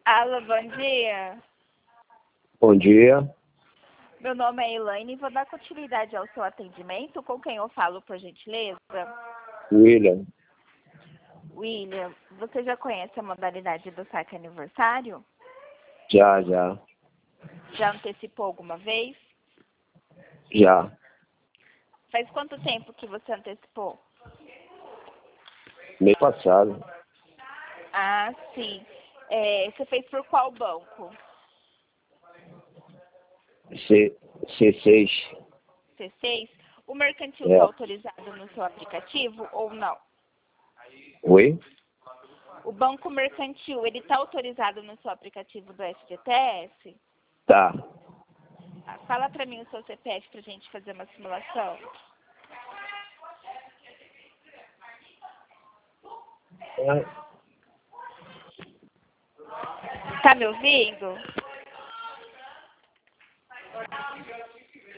Alô, bom dia. Bom dia. Meu nome é Elaine e vou dar continuidade ao seu atendimento. Com quem eu falo, por gentileza? William. William, você já conhece a modalidade do saque aniversário? Já. Já antecipou alguma vez? Já. Faz quanto tempo que você antecipou? Mês passado. Ah, sim. Você fez por qual banco? C6. C6? O mercantil está É. autorizado no seu aplicativo ou não? Oi? O banco mercantil, ele está autorizado no seu aplicativo do FGTS? Tá. Fala para mim o seu CPF para a gente fazer uma simulação. Tá me ouvindo?